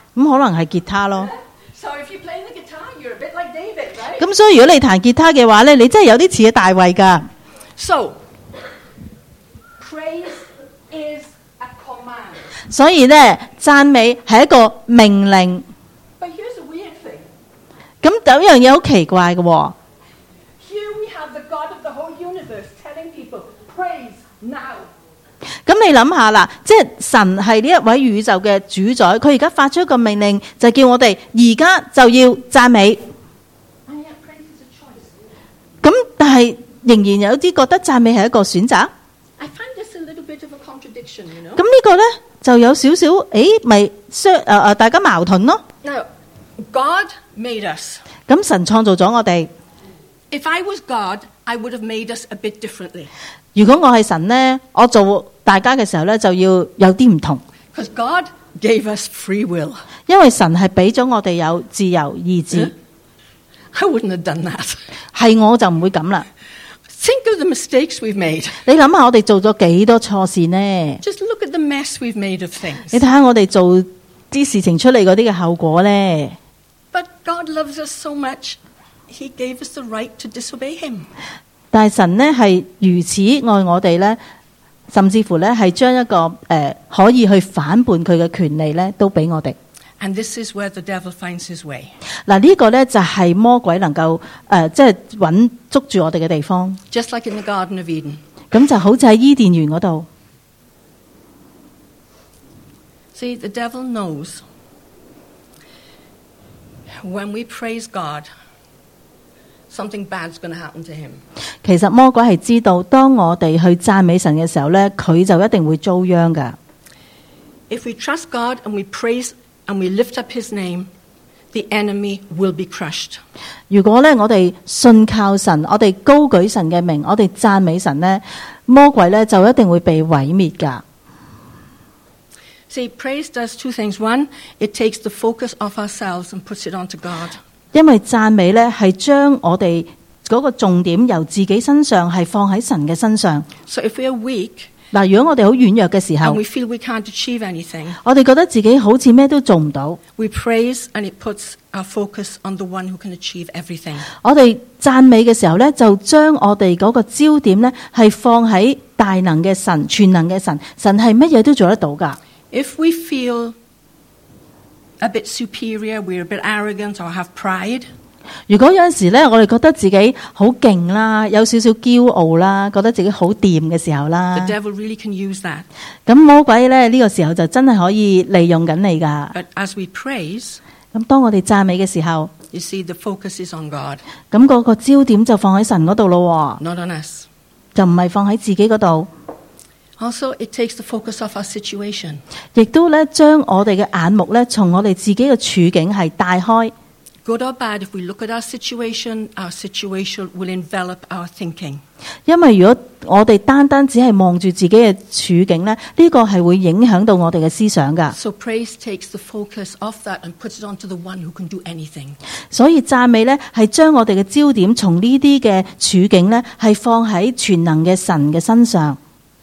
咁可能係吉他咯。 So if you play the guitar, you're a bit like David, right? 咁所以如果你彈吉他嘅話咧，你真係有啲似嘅大衛㗎。 So praise is a command. 所以咧，讚美係一個命令。 But here's a weird thing. 咁有一樣嘢好奇怪嘅喎。 Here we have the God of the whole universe telling people, praise now. 咁你諗下啦，即係神係呢一位宇宙嘅主宰，佢而家發出一個命令，就叫我哋而家就要讚美。 And yet praise is a choice. 咁但係仍然有啲覺得讚美係一個選擇。 I find this a little bit of a contradiction, you know. 咁呢個咧就有少少，誒咪相誒誒大家矛盾咯。 Now, God made us. 咁神創造咗我哋， If I was God, I would have made us a bit differently. 如果我係神咧，我做大家嘅時候咧就要有啲唔同， Because God gave us free will. 因為神係俾咗我哋有自由意志， I wouldn't have done that. 係我就唔會咁啦。 Think of the mistakes we've made. 你諗下我哋做咗幾多錯事呢？ Just look at the mess we've made of 你 things. 睇下我哋做啲事情出嚟嗰啲嘅後果咧。 But God loves us so much, He gave us the right to disobey Him. 但係神呢係如此愛我哋咧，甚至乎咧係將一個誒、呃、可以去反叛佢嘅權利咧，都俾我哋。 And this is where the devil finds his way. 嗱、呢個咧就係魔鬼能夠誒、呃、即係揾捉住我哋嘅地方。 Just like in the Garden of Eden. 咁就好似喺伊甸園嗰度。 See, the devil knows when we praise God, something bad's going to happen to him. 其實魔鬼係知道，當我哋去讚美神嘅時候咧，佢就一定會遭殃噶。 If we trust God and we praise and we lift up His name, the enemy will be crushed. 如果咧我哋信靠神，我哋高舉神嘅名，我哋讚美神咧，魔鬼咧就一定會被毀滅噶。 See, praise does two things. One, it takes the focus off ourselves and puts it onto God. 因為讚美咧係將我哋嗰個重點由自己身上係放喺神嘅身上。 So if we are weak 嗱，如果我哋好軟弱嘅時候 and we，feel we can't achieve anything, 我哋覺得自己好似咩都做唔到， we praise and it puts our focus on the one who can achieve everything. 我哋讚美嘅時候咧，就將我哋嗰個焦點咧係放喺大能嘅神、全能嘅神，神係乜嘢都做得到噶。 If we feel a bit superior, we're a bit arrogant or have pride, 如果有陣時咧，我哋覺得自己好勁啦，有少少驕傲啦，覺得自己好掂嘅時候啦， the devil really can use that. 咁魔鬼咧呢個時候就真係可以利用緊你噶。 But as we praise, 咁當我哋讚美嘅時候， you see the focus is on God, 咁嗰個焦點就放喺神嗰度咯， not on us. 就唔係放喺自己嗰度。 Also, it takes the focus off our situation. 亦都咧將我哋嘅眼目咧從我哋自己嘅處境係帶開。 Good or bad, if we look at our situation, our situation will envelop our thinking. 因為如果我哋單單只係望住自己嘅處境咧，呢個係會影響到我哋嘅思想噶。 So praise takes the focus off that and puts it onto the one who can do anything. 所以讚美咧係將我哋嘅焦點從呢啲嘅處境咧係放喺全能嘅神嘅身上。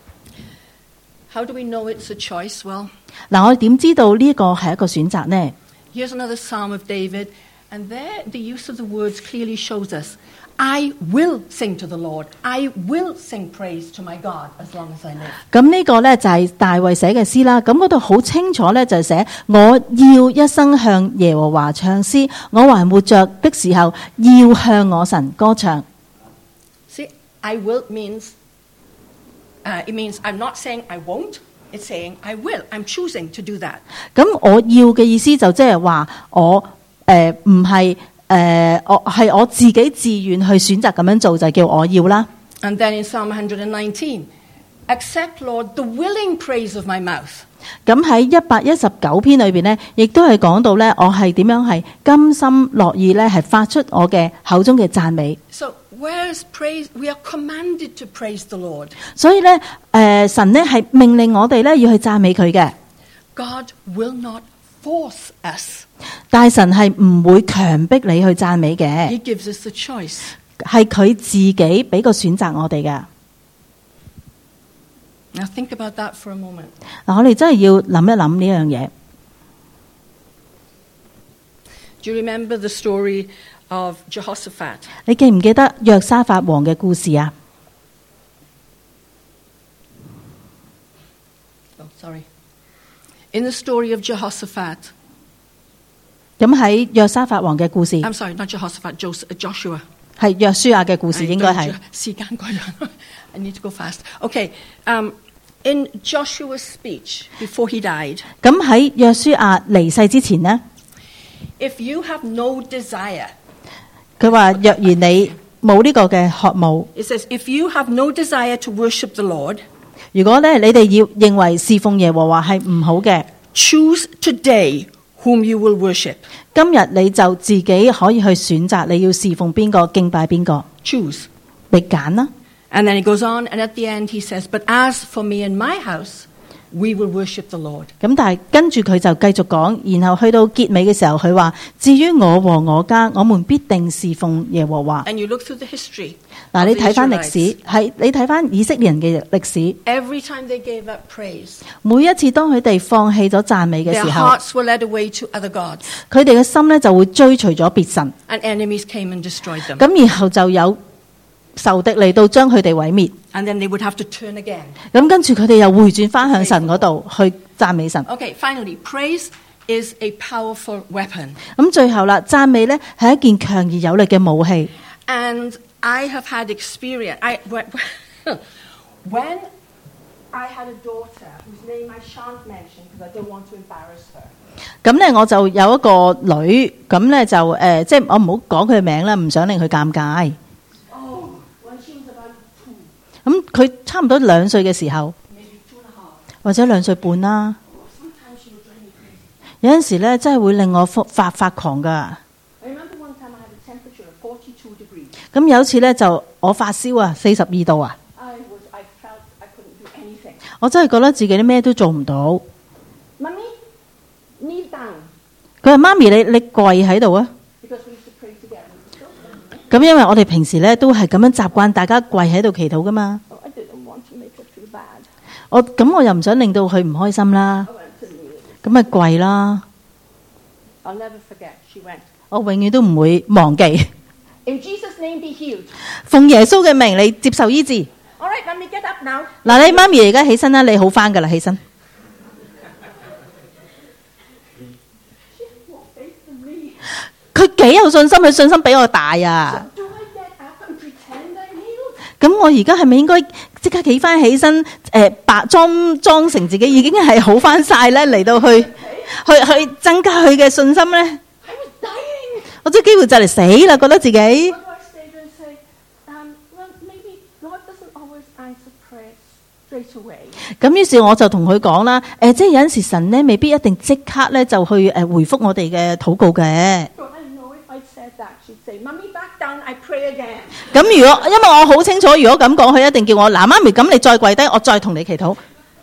How do we know it's a choice? Well, 嗱，我哋點知道呢個係一個選擇呢？ here's another Psalm of David, and there the use of the words clearly shows us, I will sing to the Lord. I will sing praise to my God as long as I live. 咁呢個咧就係大衛寫嘅詩啦。咁嗰度好清楚咧就係寫我要一生向耶和華唱詩，我還活着的時候要向我神歌唱。 See, I will means, uh, it means I'm not saying I won't, it's saying I will. I'm choosing to do that. 咁我要嘅意思就即係話我誒唔係誒我係我自己自願去選擇咁樣做，就叫我要啦。 And then in Psalm one nineteen, accept, Lord, the willing praise of my mouth. 咁喺一百一十九篇裏邊呢，亦都係講到咧，我係點樣係甘心樂意咧，係發出我嘅口中嘅讚美。 So where's praise? We are commanded to praise the Lord. 所以咧，誒、呃、神咧係命令我哋咧要去讚美佢嘅。 God will not force us. 但神係唔會強迫你去讚美 He 嘅， gives us the choice. 係佢自己俾個選擇我哋嘅。 Now think about that for a moment. 嗱，我哋真係要諗一諗呢樣嘢。 Do you remember the story of Jehoshaphat? 你記唔記得約沙法王嘅故事啊？ Oh, sorry. In the story of Jehoshaphat. 咁喺約沙法王嘅故事， I'm sorry, not Jehoshaphat, Jos- Joshua. 係約書亞嘅故事，應該係。 時間過咗 I need to go fast. Okay. Um, in Joshua's speech before he died, 咁喺約書亞離世之前呢， if you have no desire, 佢話若然你冇呢個嘅渴慕， it says, if you have no desire to worship the Lord, 如果咧你哋要認為侍奉耶和華係唔好嘅， choose today whom you will worship. 今日你就自己可以去選擇你要侍奉邊個，敬拜邊個， Choose. 你揀啦。 And then he goes on, and at the end he says, but as for me and my house, we will worship the Lord. 咁但係跟住佢就繼續講，然後去到結尾嘅時候，佢話：至於我和我家，我們必定侍奉耶和華。 And you look through the history. 嗱， of 你 the 睇翻歷 Israelites. 史，係你睇翻以色列人嘅歷史， Every time they gave up praise, 每一次當佢哋放棄咗讚美嘅 their 時候， hearts were led away to other gods, 佢哋嘅心咧就會追隨咗別神， and enemies came and destroyed them. 咁然後就有仇敵嚟到將佢哋毀滅， And then they would have to turn again. 咁跟住佢哋又回轉翻向神嗰度去讚美神。 Okay, finally, praise is a powerful weapon. 咁最後啦，讚美咧係一件強而有力嘅武器。 And I have had experience. I, when, when I had a daughter whose name I shan't mention because I don't want to embarrass her. 咁咧我就有一個女，咁咧就誒、呃，即係我唔好講佢名啦，唔想令佢尷尬。 Oh, when she was about two, 咁佢差唔多兩歲嘅時候， maybe two and a half, 或者兩歲半啦， sometimes she would drive me crazy. 有陣時咧真係會令我發發發狂噶。 I remember one time I had a temperature of forty-two degrees. 咁有一次咧就我發燒啊，四十二度啊， I was, I felt I couldn't do anything. 我真係覺得自己啲咩都做唔到。 Mummy, kneel down 佢話：媽咪，你你跪喺度啊！ because we used to pray together. with the children. 咁因為我哋平時咧都係咁樣習慣，大家跪喺度祈禱噶嘛。 Oh, I didn't want to make her feel bad. 我咁我又唔想令到佢唔開心啦， I went to kneel. 咁咪跪啦。 I'll never forget. She went. 我永遠都唔會忘記。 In Jesus' name, be healed. 奉耶穌嘅名，你接受醫治。 All right, Mummy, get up now. 嗱，你媽咪而家起身啦，你好翻噶啦，起身。 She has more faith than me. 佢幾有信心，佢信心比我大啊！ Do I get up and pretend I'm healed? 咁我而家係咪應該即刻企翻起身？誒、呃，白裝裝成自己已經係好翻晒咧，嚟到去去去增加佢嘅信心咧？ I was dying. 我即係幾乎就嚟死啦，覺得自己。 What do I say to her and say? Um, well, maybe God doesn't always answer prayers straight away. 咁於是我就同佢講啦，誒、即係有陣時神咧未必一定即刻咧就去誒回覆我哋嘅禱告嘅。 So I know if I said that, she'd say, Mummy, back down, I pray again. 咁如果因為我好清楚，如果咁講，佢一定叫我嗱媽咪，咁你再跪低，我再同你祈禱。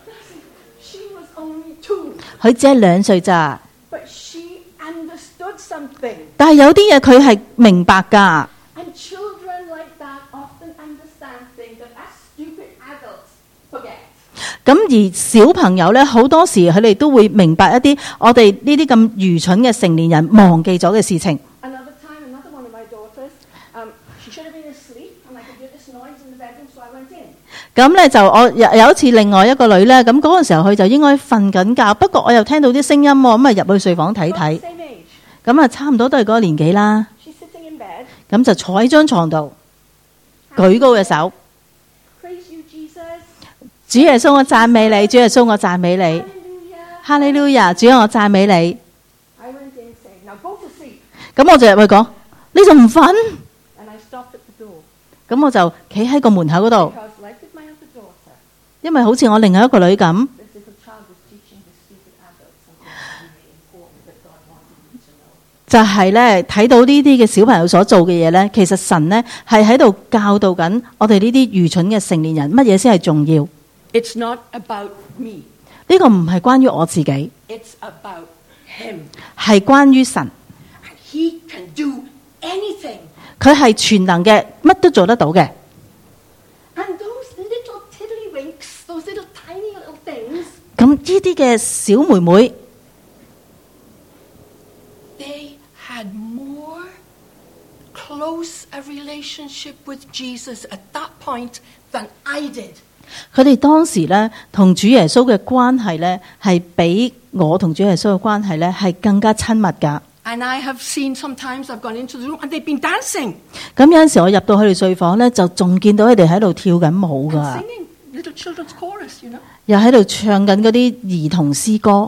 She was only two, 佢只係兩歲咋， but she understood something. 但係有啲嘢佢係明白㗎。 And children like that often understand things that us stupid adults forget. 咁而小朋友咧，好多時佢哋都會明白一啲我哋呢啲咁愚蠢嘅成年人忘記咗嘅事情。 Another time, another one of my daughters, um, she should have been asleep, and I could hear this noise in the bedroom, so I went in. 咁咧就我有有一次另外一個女咧，咁嗰個時候佢就應該瞓緊覺，不過我又聽到啲聲音喎，咁啊入去睡房睇 About 睇， the same age. 咁啊差唔多都係嗰個年紀啦， She's sitting in bed. 咁就坐喺張床度，舉高嘅手， Praise you, Jesus. 主耶穌我讚美你，主耶穌我讚美你， Hallelujah. 哈利路亞，主我讚美你。 I went in saying, now go to sleep. 咁我就入去講，你仲唔瞓？ And I stopped at the door. 咁我就企喺個門口嗰度， Because like with my other daughter, 因為好似我另外一個女咁， this little child was teaching the stupid adults something really important that God wanted them to know. 就係咧睇到呢啲嘅小朋友所做嘅嘢咧，其實神咧係喺度教導緊我哋呢啲愚蠢嘅成年人乜嘢先係重要。 It's not about me. 呢個唔係關於我自己， It's about Him. 係關於神。 And He can do anything. 佢係全能嘅，乜都做得到嘅。 And those little tiddlywinks, those little tiny little things, 咁呢啲嘅小妹妹， they had relationship with Jesus at that point than I did. 佢哋當時咧同主耶穌嘅關係咧係比我同主耶穌嘅關係咧係更加親密㗎。 And I have seen sometimes I've gone into the room and they've been dancing. 咁有陣時我入到佢哋睡房咧，就仲見到佢哋喺度跳緊舞㗎， Singing little children's chorus, you know. 又喺度唱緊嗰啲兒童詩歌。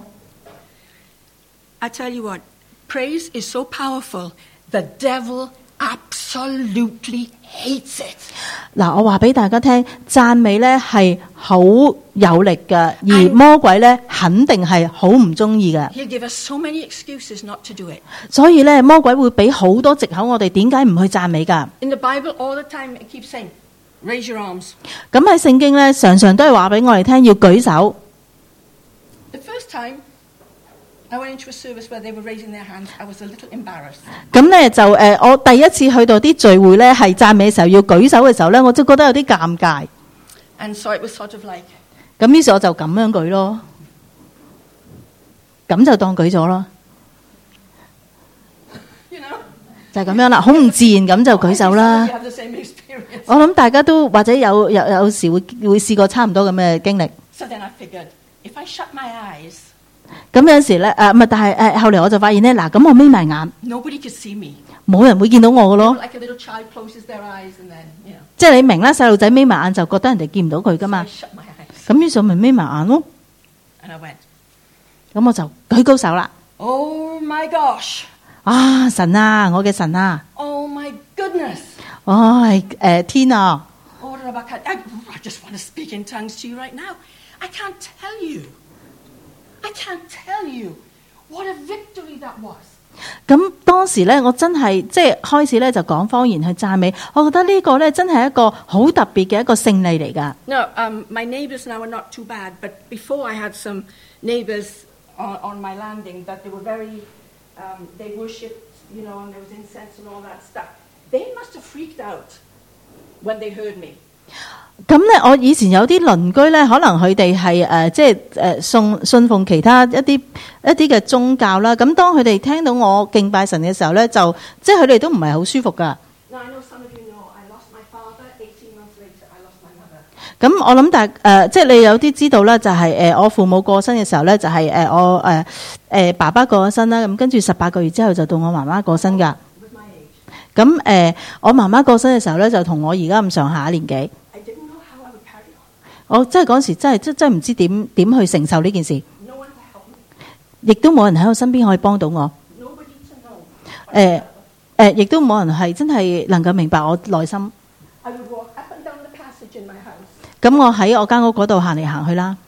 I tell you what, praise is so powerful, the devil absolutely hates it. 嗱，我話俾大家聽，讚美咧係好有力嘅，而魔鬼咧肯定係好唔中意嘅。 He'll give us so many excuses not to do it. 所以咧，魔鬼會俾好多藉口我哋點解唔去讚美㗎。 In the Bible, all the time it keeps saying, raise your arms. 咁喺聖經咧，常常都係話俾我哋聽要舉手。 The first time I went into a service where they were raising their hands, I was a little embarrassed. 咁咧就誒、呃，我第一次去到啲聚會咧，係讚美嘅時候要舉手嘅時候咧，我就覺得有啲尷尬。 And so it was sort of like, 咁於是我就咁樣舉咯，咁就當舉咗咯， you know, 就係咁樣啦，好唔自然咁就舉手啦 you。have the same experience. 我諗大家都或者有有有時會會試過差唔多咁嘅經歷。 So then I figured, if I shut my eyes, 咁有陣時咧誒，唔係，但係誒後嚟我就發現咧，嗱，咁我眯埋眼， nobody could see me. 冇人會見到我嘅咯。 Like a little child closes their eyes and then, you know. 即係你明啦，細路仔眯埋眼就覺得人哋見唔到佢噶 So I 嘛。 shut my eyes 咁於是我咪眯埋眼咯。 and I went, 咁我就舉高手啦。 oh my gosh, 啊，神啊，我嘅神啊， oh my goodness. 唉誒天啊！ Oh, Rebecca, I, I just want to speak in tongues to you right now. I can't tell you. I can't tell you what a victory that was. 咁當時咧，我真係即係開始咧就講方言去讚美，我覺得呢個咧真係一個好特別嘅一個勝利嚟㗎。 No, um, my neighbours now are not too bad, but before I had some neighbours on, on my landing that they were very, um, they worshipped, you know, and there was incense and all that stuff. They must have freaked out when they heard me. 咁咧，我以前有啲鄰居咧，可能佢哋係誒即係誒信信奉其他一啲一啲嘅宗教啦。咁當佢哋聽到我敬拜神嘅時候咧，就即係佢哋都唔係好舒服噶。 Now, I know some of you know I lost my father. eighteen months later, I lost my mother. 咁我諗大誒、呃，即係你有啲知道啦，就係、是、誒、呃、我父母過身嘅時候咧，就係、是、誒、呃、我誒誒、呃呃、爸爸過咗身啦。咁跟住十八個月之後就到我媽媽過身噶。 With my age. 咁誒、呃，我媽媽過身嘅時候咧，就同我而家咁上下年紀。 I didn't know how I would carry on. 我真係嗰時真係真真唔知點點去承受呢件事， No one to help me. 亦都冇人喺我身邊可以幫到我。 Nobody to know. 誒、誒，亦都冇人係真係能夠明白我內心。 I would walk up and down the passage in my house, 咁我喺我間屋嗰度行嚟行去啦，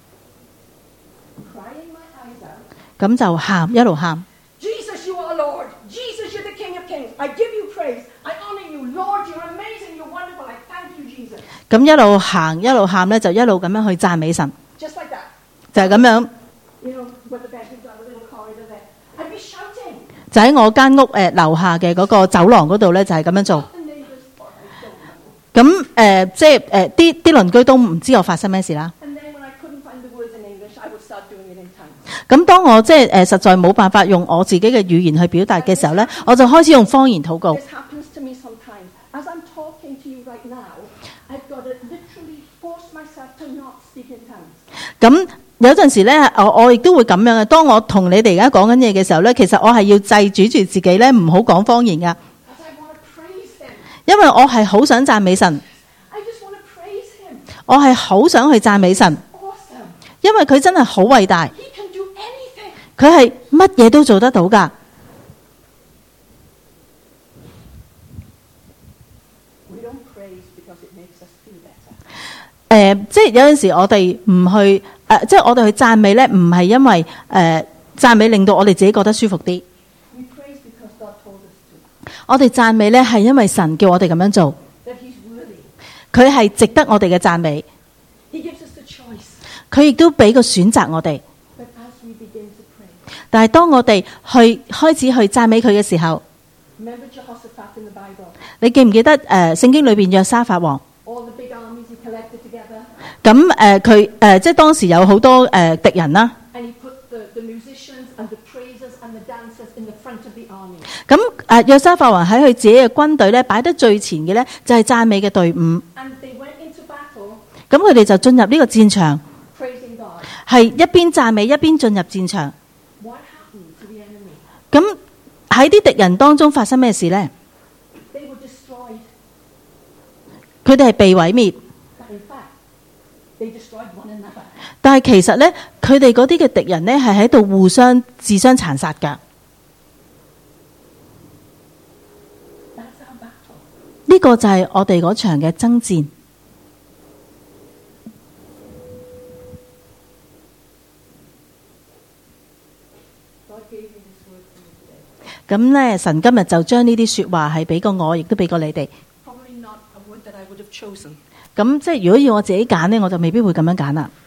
crying my eyes out. 咁就喊一路喊。 Jesus, you are Lord. Jesus, you're the King of Kings. I give you praise. I honor you. Lord, you're amazing. You're wonderful. I thank you, Jesus. 咁一路行一路喊咧，就一路咁樣去讚美神， Just like that. 就係咁樣， You know, when the bedrooms are the little corridor there. I'd be shouting. 就喺我間屋誒樓下嘅嗰個走廊嗰度咧，就係咁樣做。 The neighbors thought I don't know. 咁誒、呃，即係誒啲啲鄰居都唔知我發生咩事啦。 And then when I couldn't find the words in English, I would start doing it in tongues. 咁當我即係誒實在冇辦法用我自己嘅語言去表達嘅時候咧，我就開始用方言禱告。 This happens to me sometimes. As I'm talking to you right now, I've got to literally force myself to not speak in tongues. 咁有陣時咧，我我亦都會咁樣嘅。當我同你哋而家講緊嘢嘅時候咧，其實我係要制止住自己咧，唔好講方言噶。 Because I want to praise him. 因為我係好想讚美神， I just want to praise him. 我係好想去讚美神， Awesome. 因為佢真係好偉大， He can do anything. 佢係乜嘢都做得到噶。 We don't praise because it makes us feel better. 誒、呃，即係有陣時我哋唔去誒、呃，即係我哋去讚美咧，唔係因為誒、呃、讚美令到我哋自己覺得舒服啲。 We praise because God told us to. 我哋讚美咧係因為神叫我哋咁樣做， That he's worthy. 佢係值得我哋嘅讚美， He gives us the choice. 佢亦都俾個選擇我哋。 But as we begin to pray, 但係當我哋去開始去讚美佢嘅時候， remember Jehoshaphat in the Bible. 你記唔記得誒、呃、聖經裏邊約沙法王？ All the big armies he collected together. 咁誒佢誒即係當時有好多誒、呃、敵人啦。 And he put the, the musicians and the praisers and the dancers in the front of the army. 咁誒約沙法王喺佢自己嘅軍隊咧擺得最前嘅咧就係讚美嘅隊伍。 And they went into battle 咁佢哋就進入呢個戰場， praising God. 係一邊讚美一邊進入戰場。 What happened to the enemy? 咁喺啲敵人當中發生咩事呢？ They were destroyed. 佢哋係被毀滅， But in fact, they destroyed one another. 但係其實呢，佢哋嗰啲嘅敵人呢係喺度互相自相殘殺㗎。 That's our battle. 呢個就係我哋嗰場嘅爭戰。 God gave me this word for you today. 咁呢，神今日就將呢啲說話係俾過我，亦都俾過你哋。 Probably not a word that I would have chosen. 咁即係如果要我自己揀呢，我就未必會咁樣揀啦。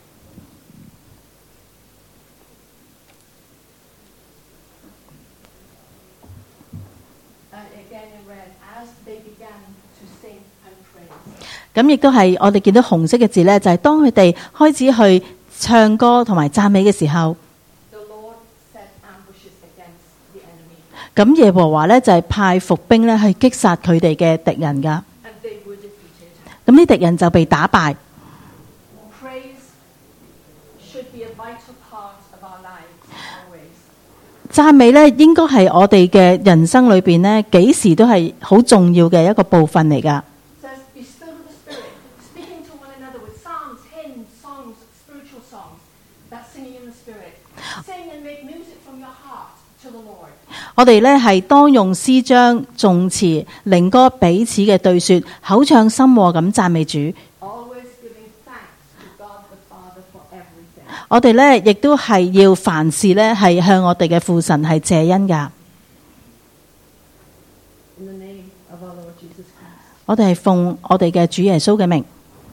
And again it read, as they began to sing and praise. 咁亦都係我哋見到紅色嘅字呢，就係當佢哋開始去唱歌同埋讚美嘅時候， The Lord set ambushes against the enemy, 咁耶和華呢，就係派伏兵呢去擊殺佢哋嘅敵人噶。 and they were defeated. 咁呢敵人就被打敗。 Praise should be a vital part of our lives always. 讚美呢，應該係我哋嘅人生裏邊呢，幾時都係好重要嘅一個部分嚟噶。 It says, be filled with the Spirit, speaking to one another with psalms, hymns, songs, spiritual songs. That's singing in the Spirit. Sing and make music from your heart to the Lord. 我哋呢係當用詩章、頌詞、靈歌彼此嘅對說，口唱心和咁讚美主。 Always giving thanks to God the Father for everything. 我哋呢亦都係要凡事呢係向我哋嘅父神係謝恩噶。 In the name of our Lord Jesus Christ. 我哋係奉我哋嘅主耶穌嘅名。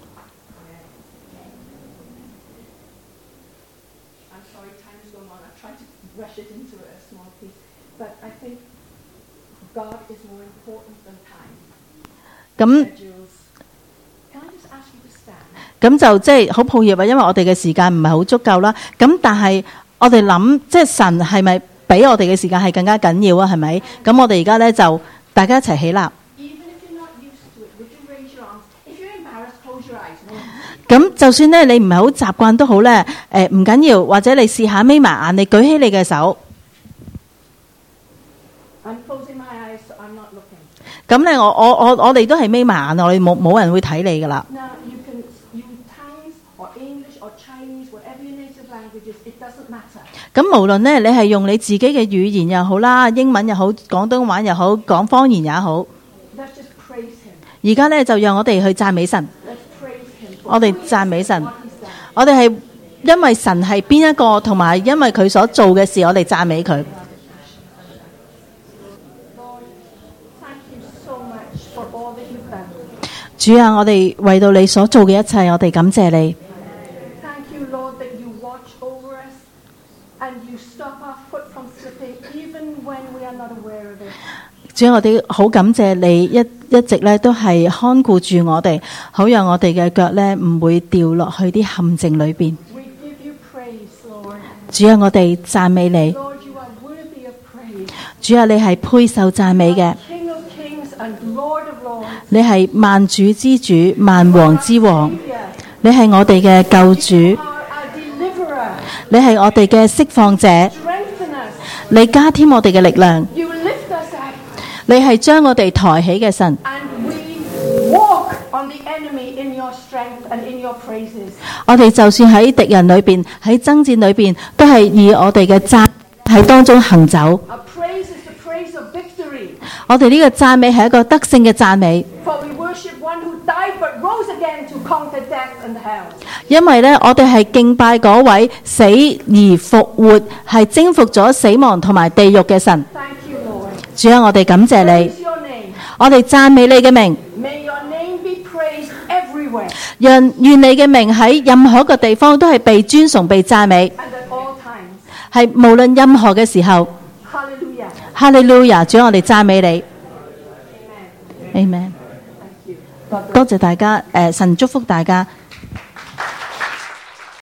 I'm sorry, time is going on. I tried to rush it into a small piece. But I think God is more important than time. 咁 Schedules. Can I just ask you to stand? 咁就即係好抱歉啊，因為我哋嘅時間唔係好足夠啦。咁但係我哋諗，即係神係咪比我哋嘅時間係更加緊要啊？係咪？咁我哋而家咧就大家一齊起立。 Even if you're not used to it, would you raise your arms? If you're embarrassed, close your eyes. No. 咁就算咧你唔係好習慣都好咧，誒唔緊要，或者你試下眯埋眼，你舉起你嘅手。 I'm closing my eyes, so I'm not looking. 咁咧，我我我我哋都係眯埋眼，我哋冇冇人會睇你噶啦。 Now, you can use tongues or English or Chinese, whatever your native language is, it doesn't matter. 咁無論咧，你係用你自己嘅語言又好啦，英文又好，廣東話又好，講方言也好， Let's just praise Him. 而家咧就讓我哋去讚美神。 Let's praise Him. 我哋讚美神， What He's done. 我哋係因為神係邊一個，同埋因為佢所做嘅事，我哋讚美佢。 Lord, thank you so much for all that you've done. 主啊，我哋為到你所做嘅一切，我哋感謝你。 Thank you, Lord, that you watch over us and you stop our foot from slipping even when we are not aware of it. 主啊，我哋好感謝你一一直咧都係看顧住我哋，好讓我哋嘅腳咧唔會掉落去啲陷阱裏邊。 We give you praise, Lord. 主啊，我哋讚美你。 Lord, you are worthy of praise. 主啊，你係配受讚美嘅， King of kings and Lord of lords. 你係萬主之主、萬王之王， Savior. 你係我哋嘅救主， You are our deliverer. 你係我哋嘅釋放者， Strengthen us. 你加添我哋嘅力量， You lift us up. 你係將我哋抬起嘅神。 And we walk on the enemy in your strength and in your praises. 我哋就算喺敵人裏邊，喺爭戰裏邊，都係以我哋嘅讚喺當中行走。 Our praise is the praise of victory. 我哋呢個讚美係一個得勝嘅讚美， For we worship one who died but rose again to conquer death and hell. 因為呢，我哋係敬拜嗰位死而復活，係征服咗死亡同埋地獄嘅神。 Thank you, Lord. 主啊，我哋感謝你， Praise your name. 我哋讚美你嘅名， May your name be praised everywhere 讓願你嘅名喺任何一個地方都係被尊崇、被讚美， and at all times. 係無論任何嘅時候。 Hallelujah. 哈利路亞，主啊，我哋讚美你 Amen. ，Amen。 Thank you. God bless. 多謝大家，誒、神祝福大家。